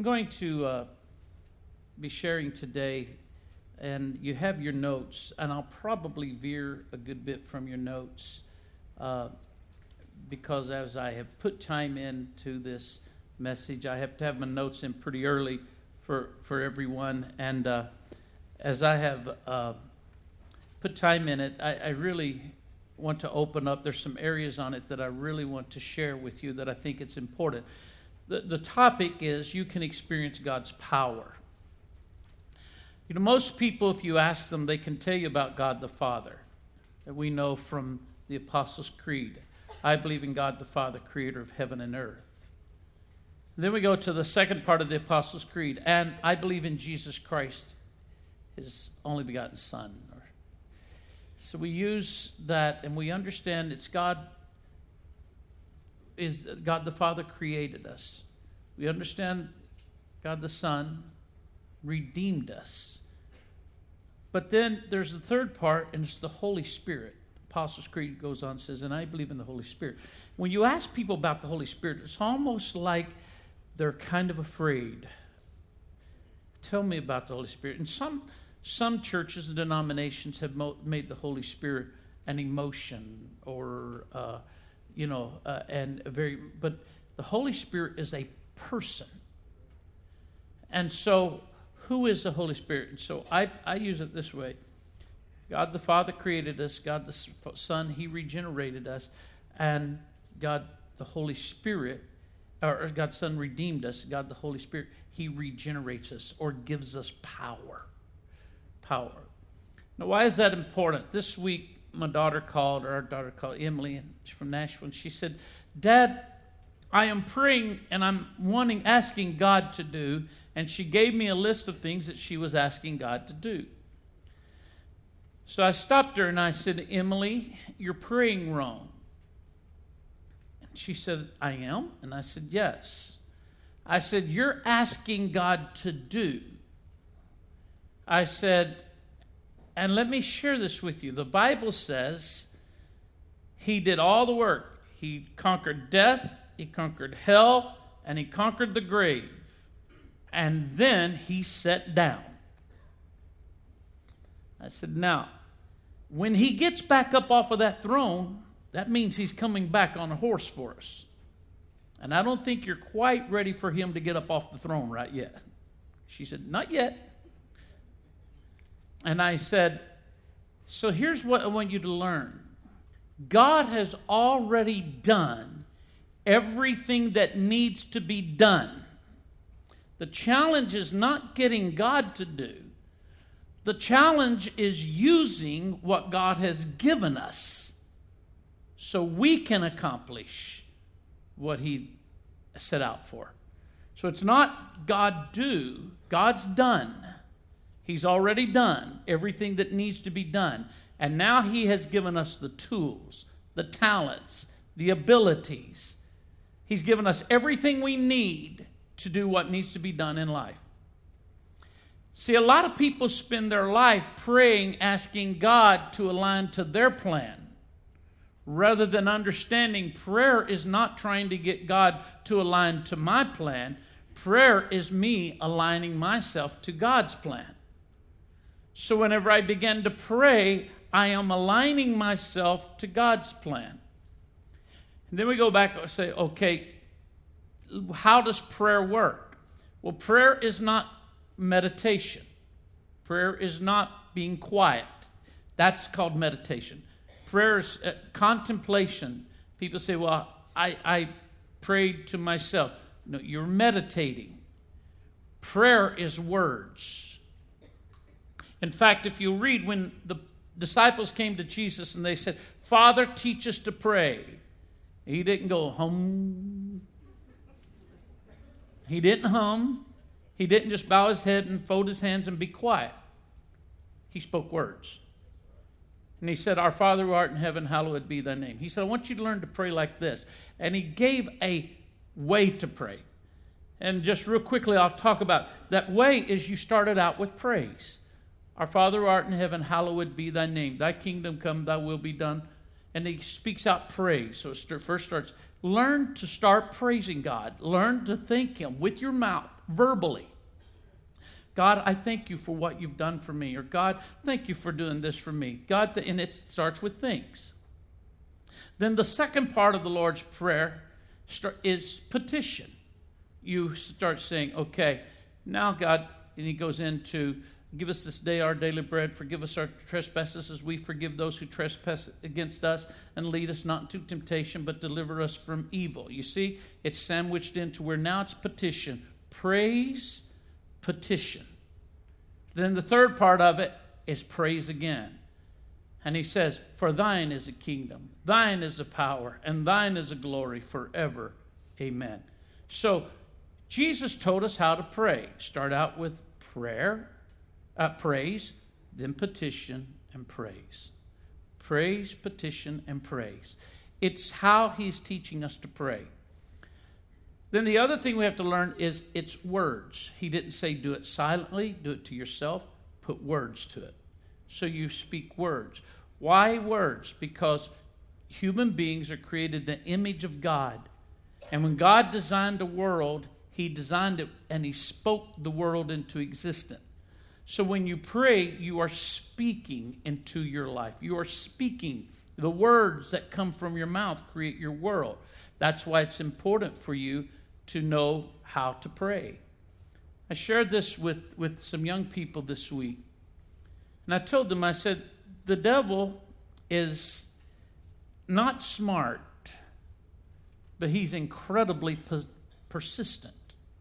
going to be sharing today, and you have your notes, and I'll probably veer a good bit from your notes because as I have put time into this message, I have to have my notes in pretty early for everyone, and as I have put time in it, I really want to open up. There's some areas on it that I really want to share with you that I think it's important. The topic is you can experience God's power. You know, most people, if you ask them, they can tell you about God the Father that we know from the Apostles' Creed. I believe in God the Father, creator of heaven and earth. Then we go to the second part of the Apostles' Creed, and I believe in Jesus Christ, his only begotten Son. So we use that, and we understand it's God the Father created us. We understand God the Son redeemed us. But then there's the third part, and it's the Holy Spirit. Apostles' Creed goes on and says, and I believe in the Holy Spirit. When you ask people about the Holy Spirit, it's almost like they're kind of afraid. Tell me about the Holy Spirit. And some churches and denominations have made the Holy Spirit an emotion or, but the Holy Spirit is a person. And so, who is the Holy Spirit? And so I use it this way. God the Father created us. God the Son, he regenerated us. And God the Holy Spirit, or God the Son redeemed us. God the Holy Spirit, he regenerates us or gives us power. Now, why is that important? This week, our daughter called Emily, and she's from Nashville, and she said, Dad, I am praying and I'm asking God to do, and she gave me a list of things that she was asking God to do. So I stopped her and I said, Emily, you're praying wrong. And she said, I am? And I said, yes. I said, you're asking God to do. I said, and let me share this with you. The Bible says he did all the work. He conquered death, he conquered hell, and he conquered the grave. And then he sat down. I said, now, when he gets back up off of that throne, that means he's coming back on a horse for us. And I don't think you're quite ready for him to get up off the throne right yet. She said, not yet. And I said, so here's what I want you to learn. God has already done everything that needs to be done. The challenge is not getting God to do. The challenge is using what God has given us so we can accomplish what he set out for. So it's not God do, God's done. He's already done everything that needs to be done. And now he has given us the tools, the talents, the abilities. He's given us everything we need to do what needs to be done in life. See, a lot of people spend their life praying, asking God to align to their plan, rather than understanding prayer is not trying to get God to align to my plan. Prayer is me aligning myself to God's plan. So whenever I begin to pray, I am aligning myself to God's plan. And then we go back and say, okay, how does prayer work? Well, prayer is not meditation. Prayer is not being quiet. That's called meditation. Prayer is contemplation. People say, well, I prayed to myself. No, you're meditating. Prayer is words. In fact, if you read when the disciples came to Jesus and they said, Father, teach us to pray. He didn't go, hum. He didn't hum. He didn't just bow his head and fold his hands and be quiet. He spoke words. And he said, Our Father who art in heaven, hallowed be thy name. He said, I want you to learn to pray like this. And he gave a way to pray. And just real quickly, I'll talk about that way is you started out with praise. Our Father who art in heaven, hallowed be thy name. Thy kingdom come, thy will be done And he speaks out praise. So it first starts, learn to start praising God. Learn to thank him with your mouth, verbally. God, I thank you for what you've done for me. Or God, thank you for doing this for me. God, and it starts with thanks. Then the second part of the Lord's Prayer is petition. You start saying, okay, now God, and he goes into, give us this day our daily bread, forgive us our trespasses as we forgive those who trespass against us, and lead us not into temptation, but deliver us from evil. You see, it's sandwiched into where now it's petition. Praise, petition. Then the third part of it is praise again. And he says, for thine is the kingdom, thine is the power, and thine is the glory forever. Amen. So Jesus told us how to pray. Start out with praise, then petition and praise. Praise, petition, and praise. It's how he's teaching us to pray. Then the other thing we have to learn is its words. He didn't say do it silently, do it to yourself, put words to it. So you speak words. Why words? Because human beings are created in the image of God. And when God designed the world, he designed it and he spoke the world into existence. So when you pray, you are speaking into your life. You are speaking. The words that come from your mouth create your world. That's why it's important for you to know how to pray. I shared this with some young people this week. And I told them, I said, the devil is not smart, but he's incredibly persistent.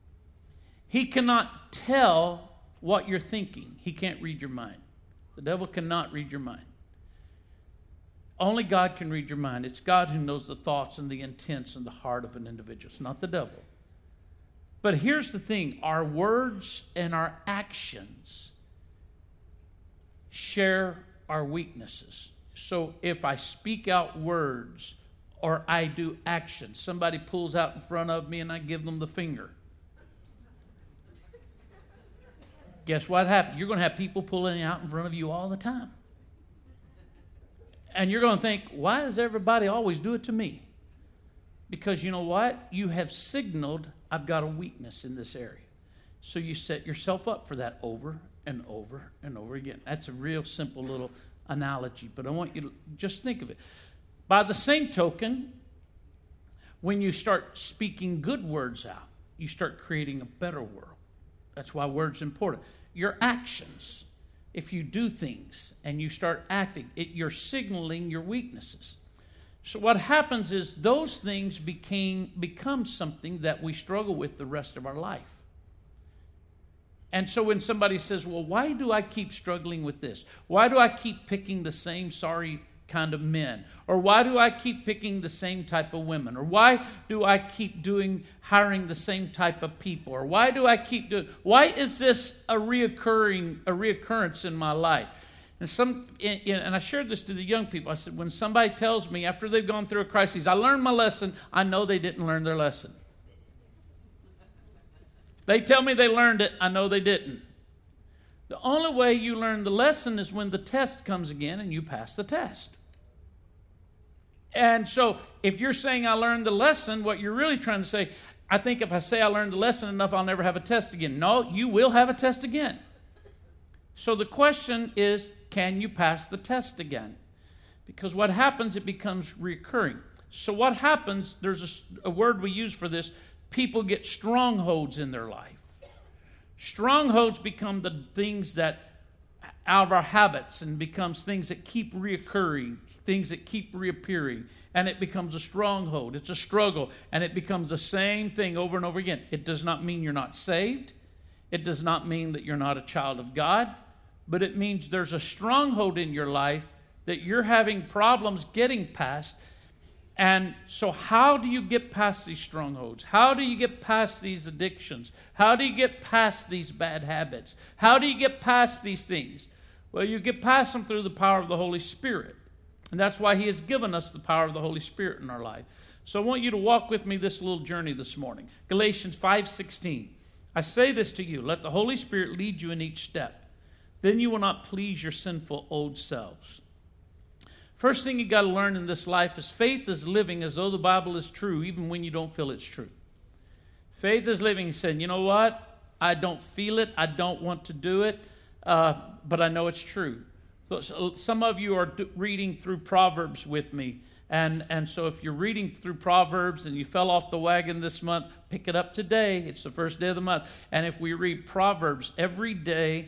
He cannot tell what you're thinking. He can't read your mind. The devil cannot read your mind. Only God can read your mind. It's God who knows the thoughts and the intents and the heart of an individual. It's not the devil. But here's the thing. Our words and our actions share our weaknesses. So if I speak out words or I do actions, somebody pulls out in front of me and I give them the finger. Guess what happens? You're going to have people pulling out in front of you all the time. And you're going to think, why does everybody always do it to me? Because you know what? You have signaled, I've got a weakness in this area. So you set yourself up for that over and over and over again. That's a real simple little analogy, but I want you to just think of it. By the same token, when you start speaking good words out, you start creating a better world. That's why words are important. Your actions, if you do things and you start acting, you're signaling your weaknesses. So what happens is those things become something that we struggle with the rest of our life. And so when somebody says, well, why do I keep struggling with this? Why do I keep picking the same sorry kind of men? Or why do I keep picking the same type of women? Or why do I keep hiring the same type of people? Or why is this a reoccurrence in my life? And I shared this to the young people. I said, when somebody tells me after they've gone through a crisis, I learned my lesson, I know they didn't learn their lesson. They tell me they learned it, I know they didn't. The only way you learn the lesson is when the test comes again and you pass the test. And so if you're saying I learned the lesson, what you're really trying to say, I think if I say I learned the lesson enough, I'll never have a test again. No, you will have a test again. So the question is, can you pass the test again? Because what happens, it becomes recurring. So what happens, there's a word we use for this, people get strongholds in their life. Strongholds become the things that out of our habits and becomes things that keep reoccurring, things that keep reappearing, and it becomes a stronghold. It's a struggle, and it becomes the same thing over and over again. It does not mean you're not saved. It does not mean that you're not a child of God, but it means there's a stronghold in your life that you're having problems getting past. And so how do you get past these strongholds? How do you get past these addictions? How do you get past these bad habits? How do you get past these things? Well, you get past them through the power of the Holy Spirit. And that's why he has given us the power of the Holy Spirit in our life. So I want you to walk with me this little journey this morning. Galatians 5:16. I say this to you, let the Holy Spirit lead you in each step. Then you will not please your sinful old selves. First thing you got to learn in this life is faith is living as though the Bible is true, even when you don't feel it's true. Faith is living and saying, you know what? I don't feel it. I don't want to do it, but I know it's true. So some of you are reading through Proverbs with me. And so if you're reading through Proverbs and you fell off the wagon this month, pick it up today. It's the first day of the month. And if we read Proverbs every day,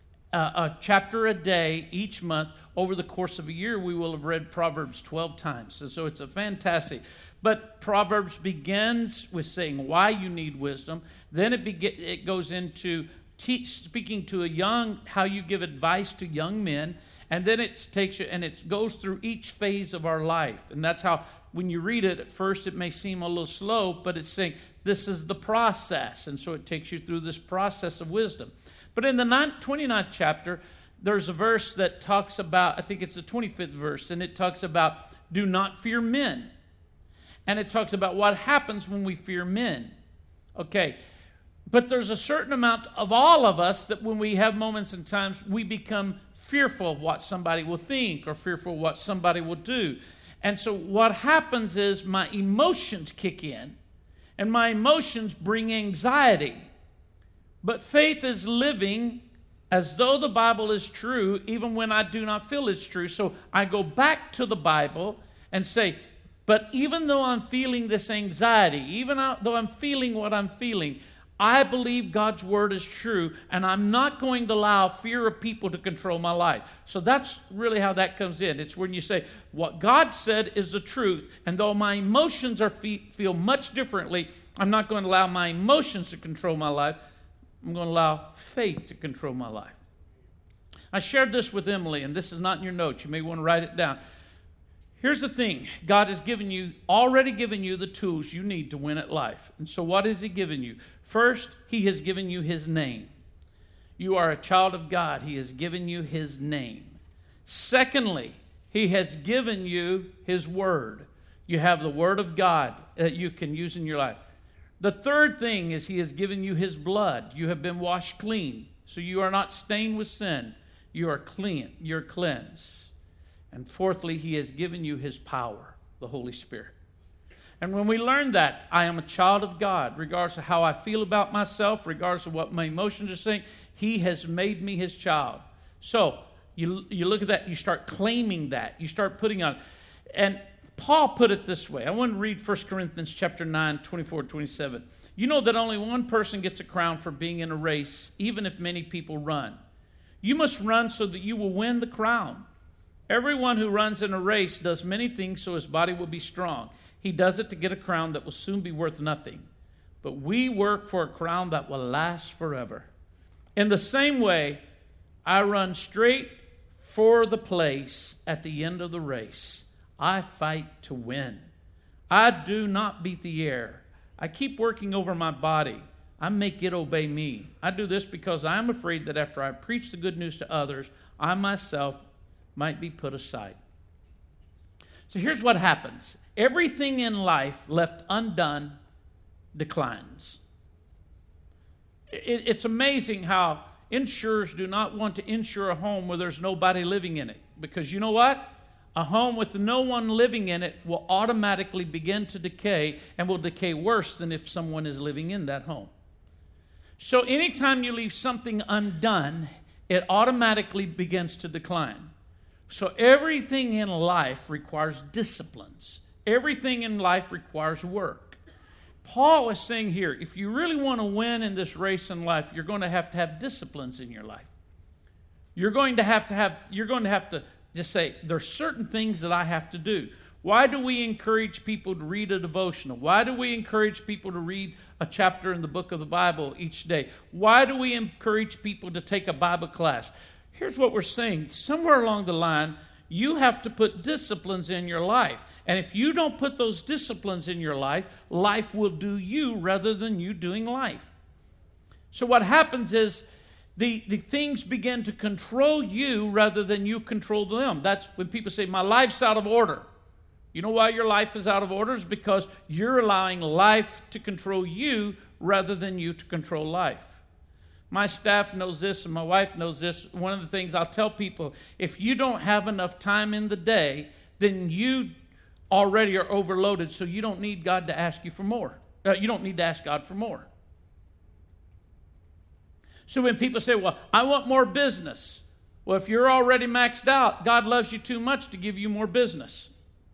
a chapter a day, each month, over the course of a year, we will have read Proverbs 12 times. And so it's a fantastic. But Proverbs begins with saying why you need wisdom. Then it goes into speaking to how you give advice to young men. And then it takes you, and it goes through each phase of our life. And that's how, when you read it, at first it may seem a little slow, but it's saying this is the process. And so it takes you through this process of wisdom. But in the 29th chapter, there's a verse that talks about, I think it's the 25th verse, and it talks about do not fear men. And it talks about what happens when we fear men. Okay, but there's a certain amount of all of us that when we have moments and times, we become fearful of what somebody will think or fearful of what somebody will do. And so what happens is my emotions kick in, and my emotions bring anxiety. But faith is living as though the Bible is true, even when I do not feel it's true. So I go back to the Bible and say, but even though I'm feeling this anxiety, even though I'm feeling what I'm feeling, I believe God's word is true, and I'm not going to allow fear of people to control my life. So that's really how that comes in. It's when you say, what God said is the truth, and though my emotions feel much differently, I'm not going to allow my emotions to control my life. I'm going to allow faith to control my life. I shared this with Emily, and this is not in your notes. You may want to write it down. Here's the thing. God has already given you the tools you need to win at life. And so what has he given you? First, he has given you his name. You are a child of God. He has given you his name. Secondly, he has given you his word. You have the word of God that you can use in your life. The third thing is he has given you his blood. You have been washed clean. So you are not stained with sin. You are clean. You're cleansed. And fourthly, he has given you his power, the Holy Spirit. And when we learn that, I am a child of God, regardless of how I feel about myself, regardless of what my emotions are saying, he has made me his child. So you look at that, you start claiming that, you start putting on. And Paul put it this way. I want to read 1 Corinthians chapter 9, 24, 27. You know that only one person gets a crown for being in a race, even if many people run. You must run so that you will win the crown. Everyone who runs in a race does many things so his body will be strong. He does it to get a crown that will soon be worth nothing. But we work for a crown that will last forever. In the same way, I run straight for the place at the end of the race. I fight to win. I do not beat the air. I keep working over my body. I make it obey me. I do this because I am afraid that after I preach the good news to others, I myself might be put aside. So here's what happens. Everything in life left undone declines. It's amazing how insurers do not want to insure a home where there's nobody living in it. Because you know what? A home with no one living in it will automatically begin to decay, and will decay worse than if someone is living in that home. So anytime you leave something undone, it automatically begins to decline. So everything in life requires disciplines. Everything in life requires work. Paul is saying here, if you really want to win in this race in life, you're going to have disciplines in your life. You're going to have to just say, there's certain things that I have to do. Why do we encourage people to read a devotional? Why do we encourage people to read a chapter in the book of the Bible each day? Why do we encourage people to take a Bible class? Here's what we're saying. Somewhere along the line, you have to put disciplines in your life. And if you don't put those disciplines in your life, life will do you rather than you doing life. So what happens is the things begin to control you rather than you control them. That's when people say, my life's out of order. You know why your life is out of order? It's because you're allowing life to control you rather than you to control life. My staff knows this and my wife knows this. One of the things I'll tell people, if you don't have enough time in the day, then you already are overloaded, so you don't need God to ask you for more. You don't need to ask God for more. So when people say, well, I want more business. Well, if you're already maxed out, God loves you too much to give you more business.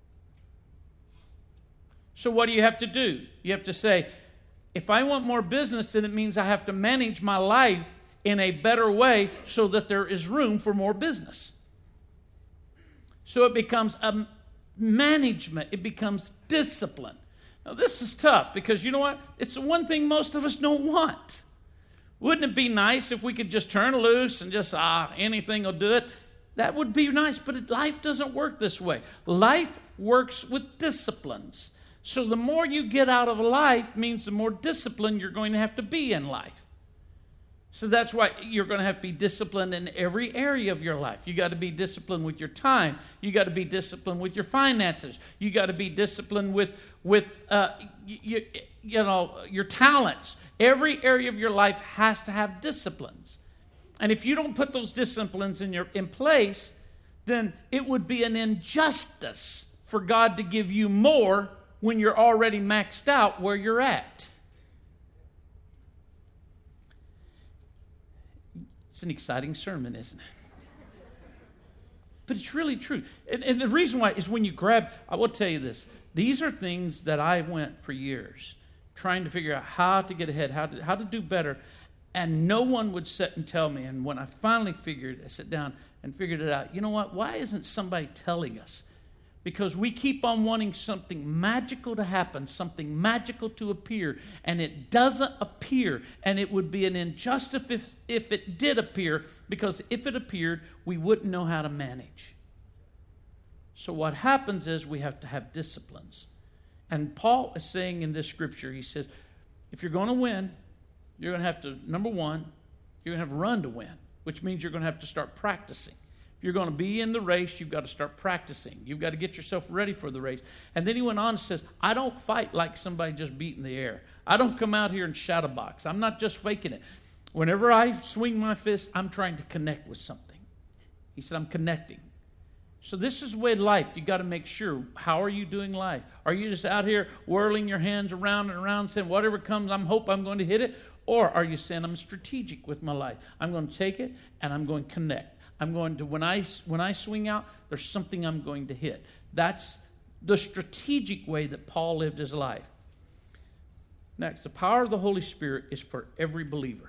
So what do you have to do? You have to say, if I want more business, then it means I have to manage my life in a better way so that there is room for more business. So it becomes a management. It becomes discipline. Now, this is tough because you know what? It's the one thing most of us don't want. Wouldn't it be nice if we could just turn loose and just, anything will do it? That would be nice, but life doesn't work this way. Life works with disciplines. So the more you get out of life means the more disciplined you're going to have to be in life. So that's why you're going to have to be disciplined in every area of your life. You got to be disciplined with your time. You got to be disciplined with your finances. You got to be disciplined with your talents. Every area of your life has to have disciplines. And if you don't put those disciplines in place, then it would be an injustice for God to give you more when you're already maxed out where you're at. It's an exciting sermon, isn't it? But it's really true. And the reason why is when you grab, I will tell you this. These are things that I went for years trying to figure out how to get ahead, how to do better. And no one would sit and tell me. And when I finally I sat down and figured it out. You know what? Why isn't somebody telling us? Because we keep on wanting something magical to happen, something magical to appear, and it doesn't appear. And it would be an injustice if it did appear, because if it appeared, we wouldn't know how to manage. So what happens is we have to have disciplines. And Paul is saying in this scripture, he says, if you're going to win, you're going to have to, number one, you're going to have to run to win, which means you're going to have to start practicing. If you're going to be in the race, you've got to start practicing. You've got to get yourself ready for the race. And then he went on and says, I don't fight like somebody just beating the air. I don't come out here and shadow box. I'm not just faking it. Whenever I swing my fist, I'm trying to connect with something. He said, I'm connecting. So this is the way life, you got to make sure, how are you doing life? Are you just out here whirling your hands around and around saying, whatever comes, I'm going to hit it? Or are you saying, I'm strategic with my life? I'm going to take it and I'm going to connect. I'm going to, when I swing out, there's something I'm going to hit. That's the strategic way that Paul lived his life. Next, the power of the Holy Spirit is for every believer.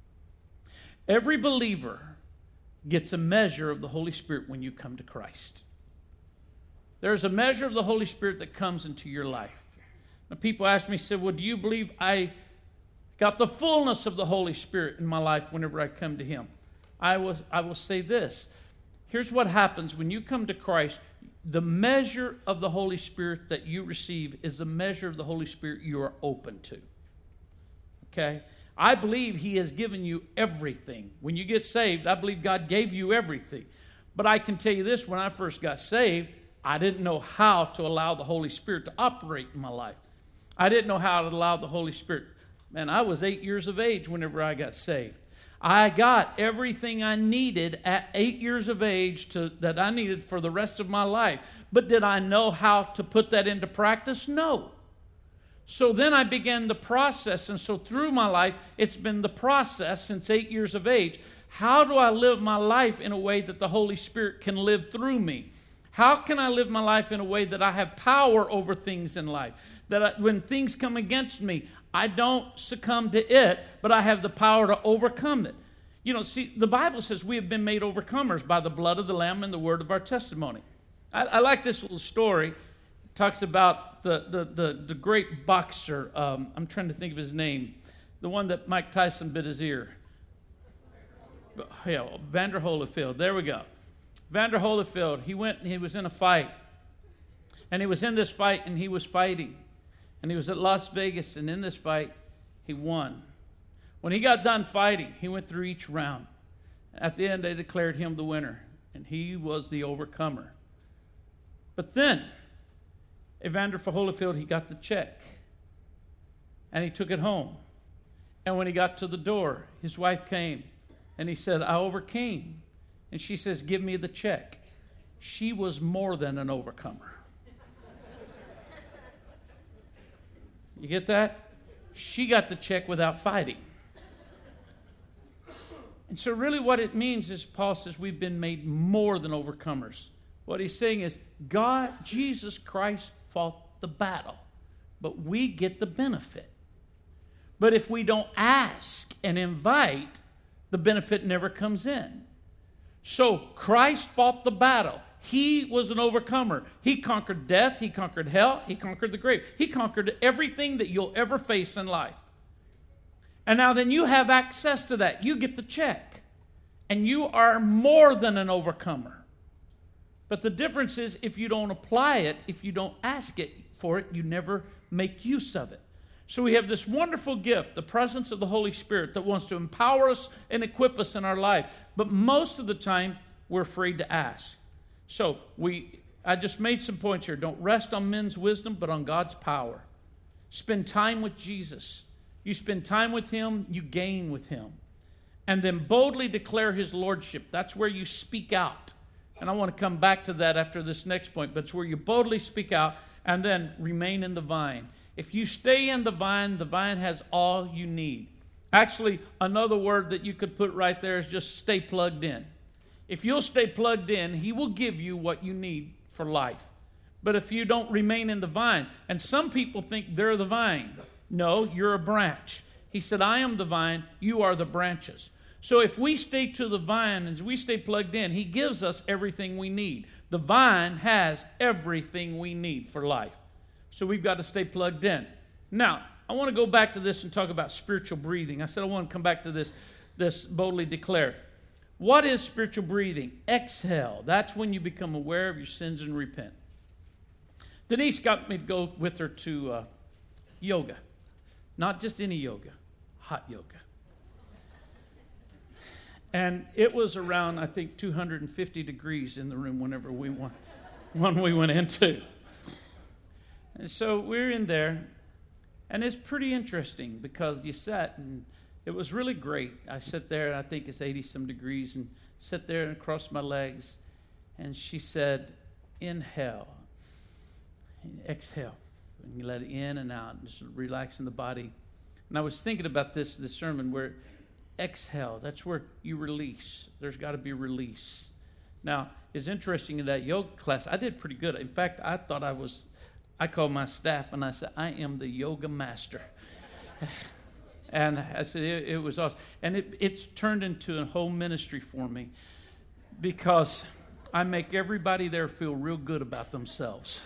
Every believer gets a measure of the Holy Spirit when you come to Christ. There's a measure of the Holy Spirit that comes into your life. Now, people ask me, say, well, do you believe I got the fullness of the Holy Spirit in my life whenever I come to Him? I will say this. Here's what happens when you come to Christ. The measure of the Holy Spirit that you receive is the measure of the Holy Spirit you are open to. Okay? I believe He has given you everything. When you get saved, I believe God gave you everything. But I can tell you this, when I first got saved, I didn't know how to allow the Holy Spirit to operate in my life. I didn't know how to allow the Holy Spirit. Man, I was 8 years of age whenever I got saved. I got everything I needed at 8 years of age that I needed for the rest of my life. But did I know how to put that into practice? No. So then I began the process. And so through my life, it's been the process since 8 years of age. How do I live my life in a way that the Holy Spirit can live through me? How can I live my life in a way that I have power over things in life? That when things come against me, I don't succumb to it, but I have the power to overcome it. You know, see, the Bible says we have been made overcomers by the blood of the Lamb and the word of our testimony. I like this little story. It talks about the great boxer. I'm trying to think of his name. The one that Mike Tyson bit his ear. Yeah, Vander Holyfield. There we go. Vander Holyfield, he went and he was in a fight. And he was in this fight and he was fighting. And he was at Las Vegas, and in this fight, he won. When he got done fighting, he went through each round. At the end, they declared him the winner, and he was the overcomer. But then, Evander Holyfield, he got the check, and he took it home. And when he got to the door, his wife came and he said, I overcame. And she says, give me the check. She was more than an overcomer. You get that? She got the check without fighting. And so really what it means is Paul says we've been made more than overcomers. What he's saying is God, Jesus Christ fought the battle, but we get the benefit. But if we don't ask and invite, the benefit never comes in. So Christ fought the battle. He was an overcomer. He conquered death. He conquered hell. He conquered the grave. He conquered everything that you'll ever face in life. And now then you have access to that. You get the check. And you are more than an overcomer. But the difference is if you don't apply it, if you don't ask it for it, you never make use of it. So we have this wonderful gift, the presence of the Holy Spirit that wants to empower us and equip us in our life. But most of the time, we're afraid to ask. So I just made some points here. Don't rest on men's wisdom, but on God's power. Spend time with Jesus. You spend time with Him, you gain with Him. And then boldly declare His Lordship. That's where you speak out. And I want to come back to that after this next point, but it's where you boldly speak out and then remain in the vine. If you stay in the vine has all you need. Actually, another word that you could put right there is just stay plugged in. If you'll stay plugged in, He will give you what you need for life. But if you don't remain in the vine, and some people think they're the vine. No, you're a branch. He said, I am the vine, you are the branches. So if we stay to the vine, as we stay plugged in, He gives us everything we need. The vine has everything we need for life. So we've got to stay plugged in. Now, I want to go back to this and talk about spiritual breathing. I said I want to come back to this boldly declare. What is spiritual breathing? Exhale. That's when you become aware of your sins and repent. Denise got me to go with her to yoga. Not just any yoga, hot yoga. And it was around, I think, 250 degrees in the room whenever we went into. And so we're in there, and it's pretty interesting because you sat, and it was really great. I sat there, I think it's 80-some degrees, and sat there and crossed my legs. And she said, inhale, and exhale. And you let it in and out, and just relaxing the body. And I was thinking about this sermon where exhale, that's where you release. There's got to be release. Now, it's interesting in that yoga class, I did pretty good. In fact, I called my staff and I said, I am the yoga master. And I said, it was awesome. And it's turned into a whole ministry for me because I make everybody there feel real good about themselves.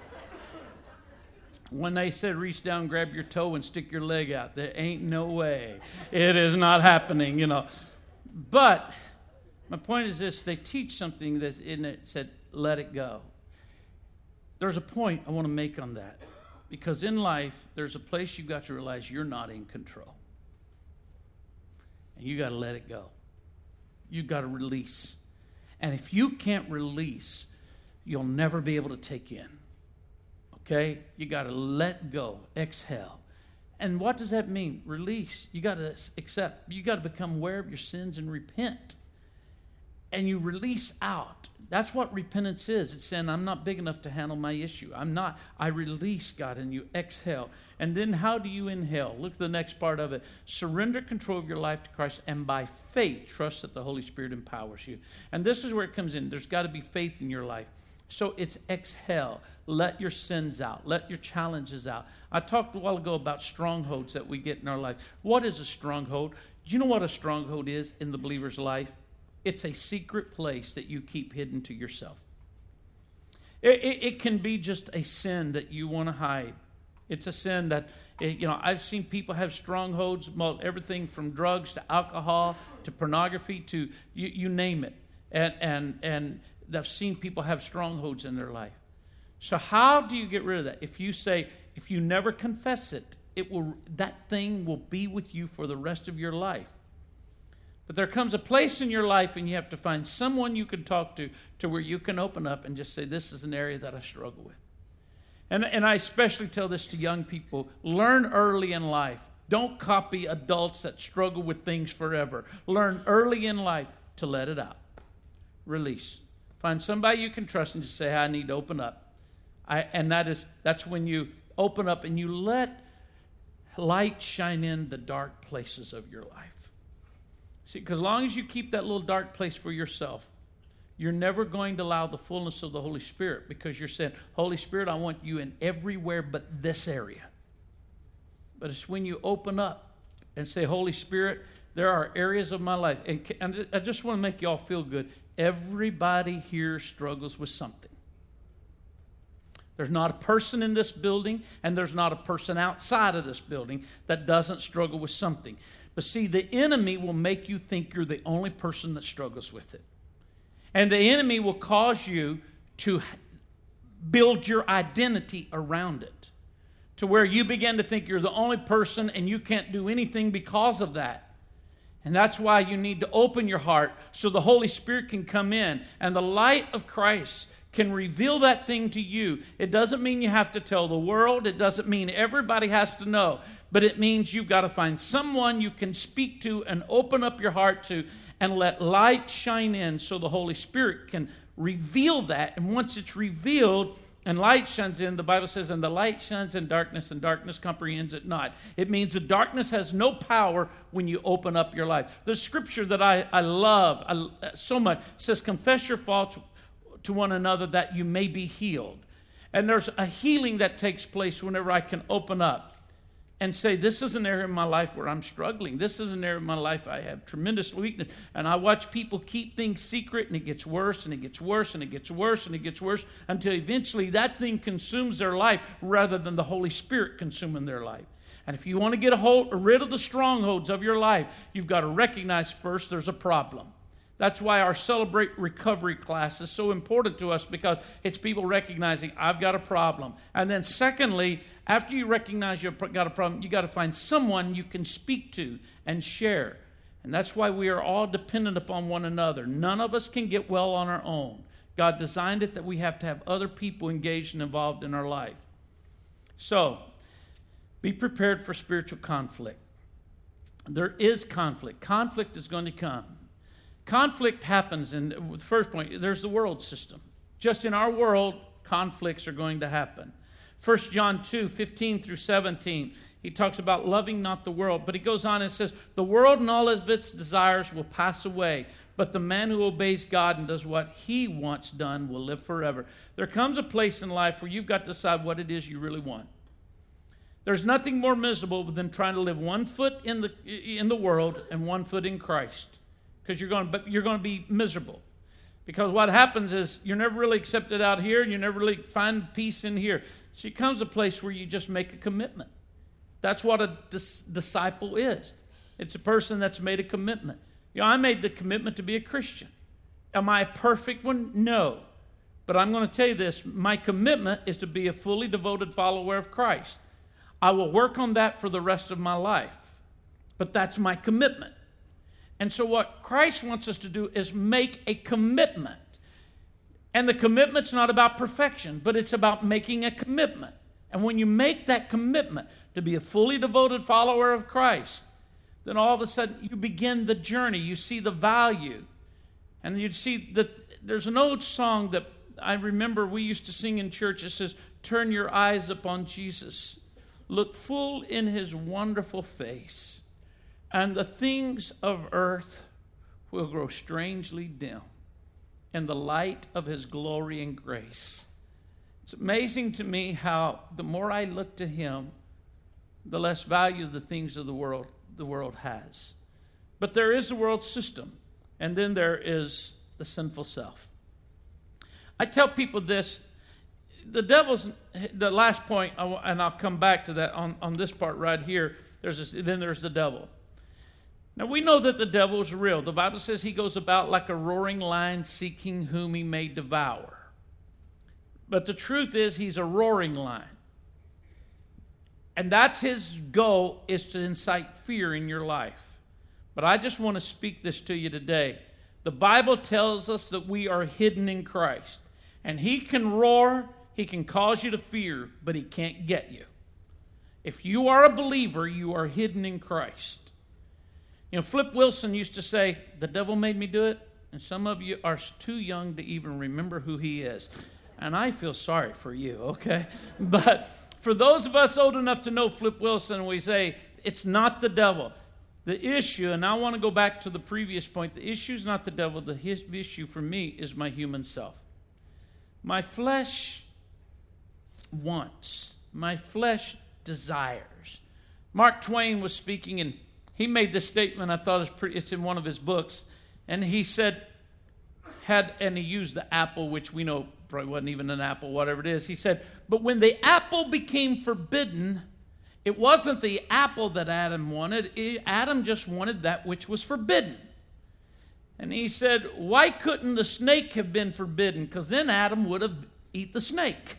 When they said reach down, grab your toe, and stick your leg out, there ain't no way. It is not happening, you know. But my point is this, they teach something that's in it said, let it go. There's a point I want to make on that. Because in life, there's a place you've got to realize you're not in control. And you got to let it go. You've got to release. And if you can't release, you'll never be able to take in. Okay? You got to let go. Exhale. And what does that mean? Release. You got to accept. You got to become aware of your sins and repent. And you release out. That's what repentance is. It's saying, I'm not big enough to handle my issue. I'm not. I release, God, and you exhale. And then how do you inhale? Look at the next part of it. Surrender control of your life to Christ, and by faith, trust that the Holy Spirit empowers you. And this is where it comes in. There's got to be faith in your life. So it's exhale. Let your sins out. Let your challenges out. I talked a while ago about strongholds that we get in our life. What is a stronghold? Do you know what a stronghold is in the believer's life? It's a secret place that you keep hidden to yourself. It can be just a sin that you want to hide. It's a sin that, I've seen people have strongholds, everything from drugs to alcohol to pornography to you name it. And I've seen people have strongholds in their life. So how do you get rid of that? If you never confess it, that thing will be with you for the rest of your life. But there comes a place in your life and you have to find someone you can talk to where you can open up and just say, this is an area that I struggle with. And I especially tell this to young people. Learn early in life. Don't copy adults that struggle with things forever. Learn early in life to let it out. Release. Find somebody you can trust and just say, I need to open up. That's when you open up and you let light shine in the dark places of your life. See, because as long as you keep that little dark place for yourself, you're never going to allow the fullness of the Holy Spirit, because you're saying, Holy Spirit, I want you in everywhere but this area. But it's when you open up and say, Holy Spirit, there are areas of my life. And I just want to make you all feel good. Everybody here struggles with something. There's not a person in this building, and there's not a person outside of this building that doesn't struggle with something. But see, the enemy will make you think you're the only person that struggles with it. And the enemy will cause you to build your identity around it, to where you begin to think you're the only person and you can't do anything because of that. And that's why you need to open your heart so the Holy Spirit can come in and the light of Christ can reveal that thing to you. It doesn't mean you have to tell the world. It doesn't mean everybody has to know. But it means you've got to find someone you can speak to and open up your heart to and let light shine in so the Holy Spirit can reveal that. And once it's revealed and light shines in, the Bible says, and the light shines in darkness, and darkness comprehends it not. It means the darkness has no power when you open up your life. The scripture that I love so much says, confess your faults to one another that you may be healed. And there's a healing that takes place whenever I can open up and say, this is an area in my life where I'm struggling. This is an area in my life I have tremendous weakness. And I watch people keep things secret, and it gets worse, and it gets worse, and it gets worse, and it gets worse, until eventually that thing consumes their life rather than the Holy Spirit consuming their life. And if you want to get rid of the strongholds of your life, you've got to recognize first there's a problem. That's why our Celebrate Recovery class is so important to us, because it's people recognizing, I've got a problem. And then secondly, after you recognize you've got a problem, you got to find someone you can speak to and share. And that's why we are all dependent upon one another. None of us can get well on our own. God designed it that we have to have other people engaged and involved in our life. So, be prepared for spiritual conflict. There is conflict. Conflict is going to come. Conflict happens, and the first point, there's the world system. Just in our world, conflicts are going to happen. 1 John 2, 15 through 17, he talks about loving not the world, but he goes on and says, the world and all of its desires will pass away, but the man who obeys God and does what he wants done will live forever. There comes a place in life where you've got to decide what it is you really want. There's nothing more miserable than trying to live 1 foot in the world and 1 foot in Christ. Because you're going to be miserable. Because what happens is you're never really accepted out here, and you never really find peace in here. So it comes a place where you just make a commitment. That's what a disciple is. It's a person that's made a commitment. I made the commitment to be a Christian. Am I a perfect one? No. But I'm going to tell you this. My commitment is to be a fully devoted follower of Christ. I will work on that for the rest of my life. But that's my commitment. And so what Christ wants us to do is make a commitment. And the commitment's not about perfection, but it's about making a commitment. And when you make that commitment to be a fully devoted follower of Christ, then all of a sudden you begin the journey. You see the value. And you see that there's an old song that I remember we used to sing in church. It says, turn your eyes upon Jesus. Look full in his wonderful face. And the things of earth will grow strangely dim in the light of his glory and grace. It's amazing to me how the more I look to him, the less value the things of the world has. But there is a world system, and then there is the sinful self. I tell people this, the last point, and I'll come back to that on this part right here, then there's the devil. Now, we know that the devil is real. The Bible says he goes about like a roaring lion seeking whom he may devour. But the truth is he's a roaring lion. And that's his goal, is to incite fear in your life. But I just want to speak this to you today. The Bible tells us that we are hidden in Christ. And he can roar, he can cause you to fear, but he can't get you. If you are a believer, you are hidden in Christ. You know, Flip Wilson used to say, the devil made me do it, and some of you are too young to even remember who he is. And I feel sorry for you, okay? But for those of us old enough to know Flip Wilson, we say, it's not the devil. The issue, and I want to go back to the previous point, the issue is not the devil. The issue for me is my human self. My flesh wants. My flesh desires. Mark Twain was speaking, and he made this statement. I thought it's in one of his books. And he said, and he used the apple, which we know probably wasn't even an apple, whatever it is. He said, but when the apple became forbidden, it wasn't the apple that Adam wanted. Adam just wanted that which was forbidden. And he said, why couldn't the snake have been forbidden? Because then Adam would have eaten the snake.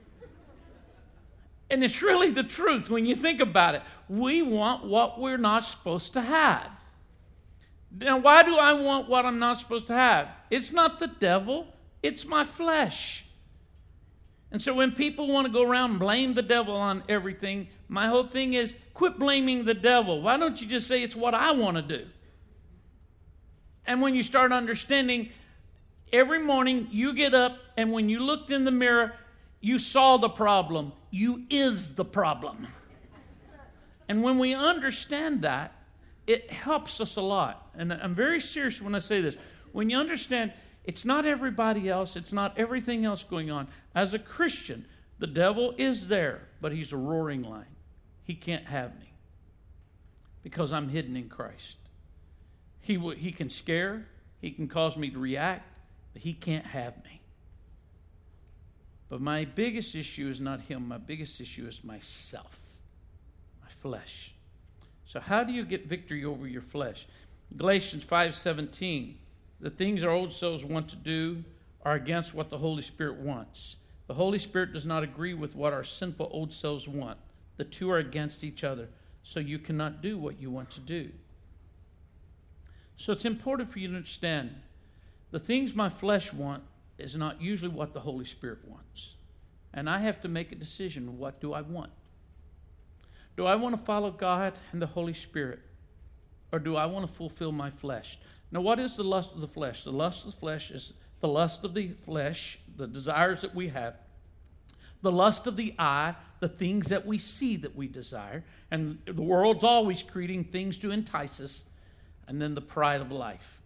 And it's really the truth when you think about it. We want what we're not supposed to have. Now, why do I want what I'm not supposed to have? It's not the devil. It's my flesh. And so when people want to go around and blame the devil on everything, my whole thing is, quit blaming the devil. Why don't you just say it's what I want to do? And when you start understanding, every morning you get up, and when you looked in the mirror, you saw the problem. You is the problem. And when we understand that, it helps us a lot. And I'm very serious when I say this. When you understand, it's not everybody else. It's not everything else going on. As a Christian, the devil is there, but he's a roaring lion. He can't have me because I'm hidden in Christ. He can scare. He can cause me to react, but he can't have me. But my biggest issue is not him. My biggest issue is myself, my flesh. So how do you get victory over your flesh? Galatians 5:17, the things our old selves want to do are against what the Holy Spirit wants. The Holy Spirit does not agree with what our sinful old selves want. The two are against each other, so you cannot do what you want to do. So it's important for you to understand the things my flesh wants is not usually what the Holy Spirit wants. And I have to make a decision. What do I want? Do I want to follow God and the Holy Spirit? Or do I want to fulfill my flesh? Now, what is the lust of the flesh? The lust of the flesh is the lust of the flesh, the desires that we have. The lust of the eye, the things that we see that we desire. And the world's always creating things to entice us. And then the pride of life.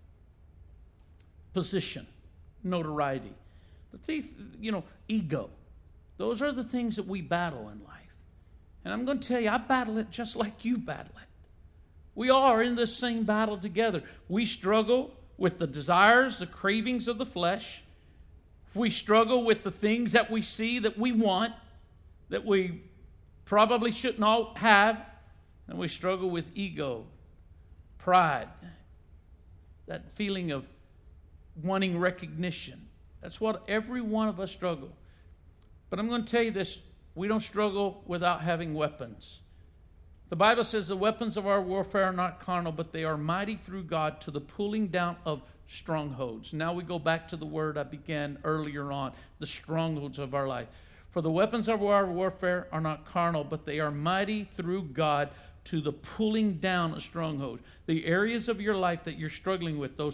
Position. Notoriety, the thief, ego. Those are the things that we battle in life. And I'm going to tell you, I battle it just like you battle it. We all are in this same battle together. We struggle with the desires, the cravings of the flesh. We struggle with the things that we see that we want, that we probably shouldn't all have. And we struggle with ego, pride, that feeling of wanting recognition. That's what every one of us struggle. But I'm going to tell you this, we don't struggle without having weapons. The Bible says the weapons of our warfare are not carnal, but they are mighty through God to the pulling down of strongholds. Now we go back to the word I began earlier on, the strongholds of our life. For the weapons of our warfare are not carnal, but they are mighty through God to the pulling down of strongholds. The areas of your life that you're struggling with, those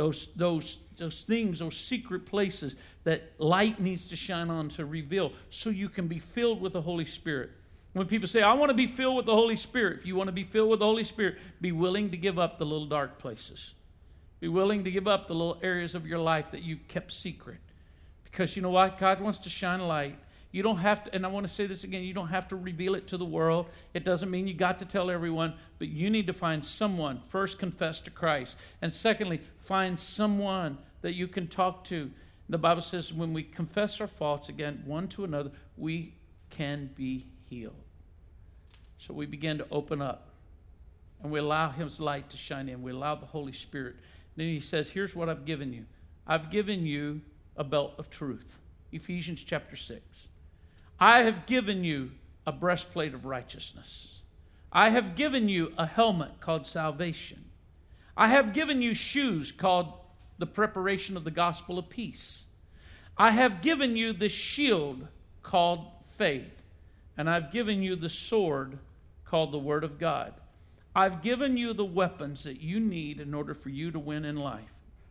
things, those secret places that light needs to shine on to reveal so you can be filled with the Holy Spirit. When people say, I want to be filled with the Holy Spirit, if you want to be filled with the Holy Spirit, be willing to give up the little dark places. Be willing to give up the little areas of your life that you kept secret. Because you know what? God wants to shine a light. You don't have to, and I want to say this again, you don't have to reveal it to the world. It doesn't mean you got to tell everyone, but you need to find someone. First, confess to Christ. And secondly, find someone that you can talk to. The Bible says when we confess our faults, again, one to another, we can be healed. So we begin to open up. And we allow His light to shine in. We allow the Holy Spirit. Then He says, here's what I've given you. I've given you a belt of truth. Ephesians chapter 6. I have given you a breastplate of righteousness. I have given you a helmet called salvation. I have given you shoes called the preparation of the gospel of peace. I have given you the shield called faith. And I've given you the sword called the Word of God. I've given you the weapons that you need in order for you to win in life.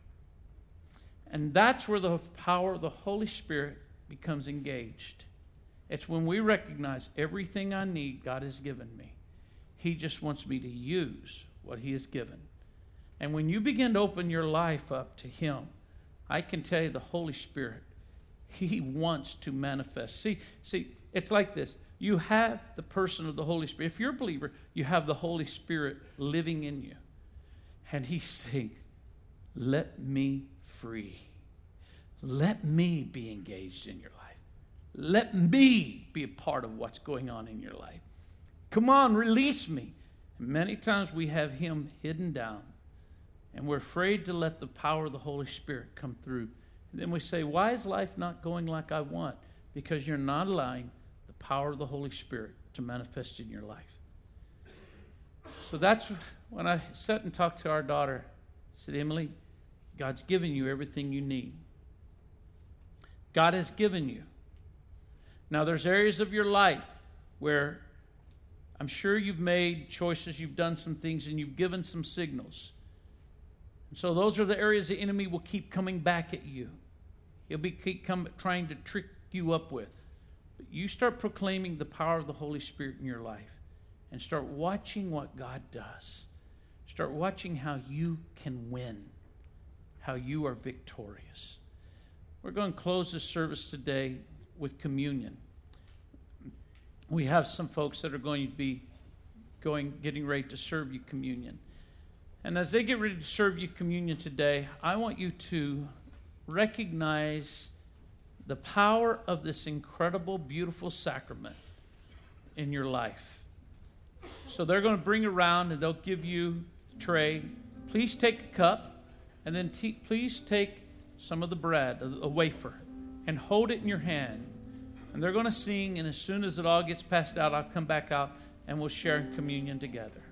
And that's where the power of the Holy Spirit becomes engaged. It's when we recognize everything I need, God has given me. He just wants me to use what He has given. And when you begin to open your life up to Him, I can tell you the Holy Spirit, He wants to manifest. See, it's like this. You have the person of the Holy Spirit. If you're a believer, you have the Holy Spirit living in you. And He's saying, let me free. Let me be engaged in your life. Let me be a part of what's going on in your life. Come on, release me. Many times we have Him hidden down, and we're afraid to let the power of the Holy Spirit come through. And then we say, why is life not going like I want? Because you're not allowing the power of the Holy Spirit to manifest in your life. So that's when I sat and talked to our daughter. I said, Emily, God's given you everything you need. God has given you. Now, there's areas of your life where I'm sure you've made choices, you've done some things, and you've given some signals. And so those are the areas the enemy will keep coming back at you. He'll keep trying to trick you up with. But you start proclaiming the power of the Holy Spirit in your life and start watching what God does. Start watching how you can win, how you are victorious. We're going to close this service today with communion. We have some folks that are going to be getting ready to serve you communion. And as they get ready to serve you communion today, I want you to recognize the power of this incredible, beautiful sacrament in your life. So they're going to bring around and they'll give you a tray. Please take a cup and then please take some of the bread, a wafer, and hold it in your hand. And they're going to sing, and as soon as it all gets passed out, I'll come back out and we'll share communion together.